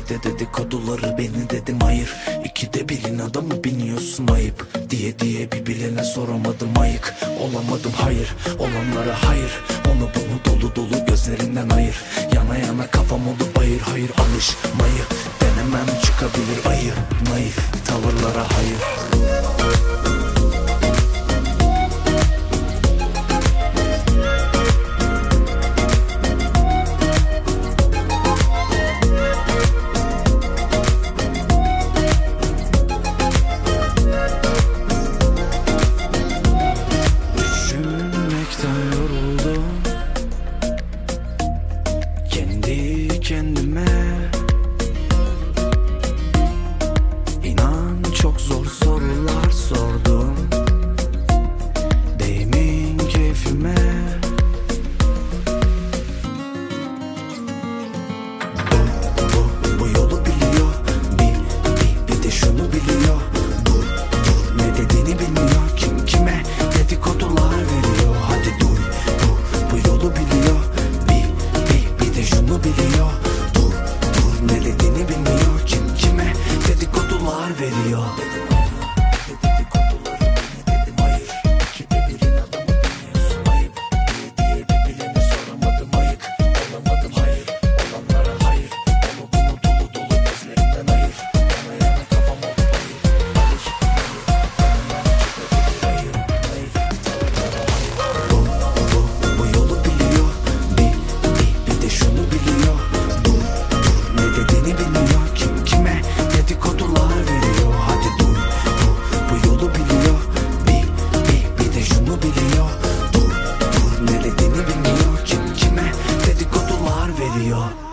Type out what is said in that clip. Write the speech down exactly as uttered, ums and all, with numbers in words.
Bir de dedikoduları beni dedim hayır. İkide birin adamı biniyorsun ayıp. Diye diye bir bilene soramadım ayık. Olamadım hayır, olanlara hayır. Onu bunu dolu dolu gözlerinden ayır. Yana yana kafam oldu bayır hayır. Alışmayı denemem, çıkabilir ayı. Naif tavırlara hayır. Kendi kendime İnan çok zor sorular sordum. Değmin keyfime. Bu, bu, bu yolu biliyor. Bir, bir, bir de şunu biliyor. Dur, dur ne dediğini bilmiyor. Kim kime dedikodular veriyor. Hadi dur, bu, bu yolu biliyor. Şunu biliyor. Dur dur ne dediğini bilmiyor. Kim kime dedikodular veriyor. Dur dur ne dediğini bilmiyor. Kim kime dedikodular veriyor.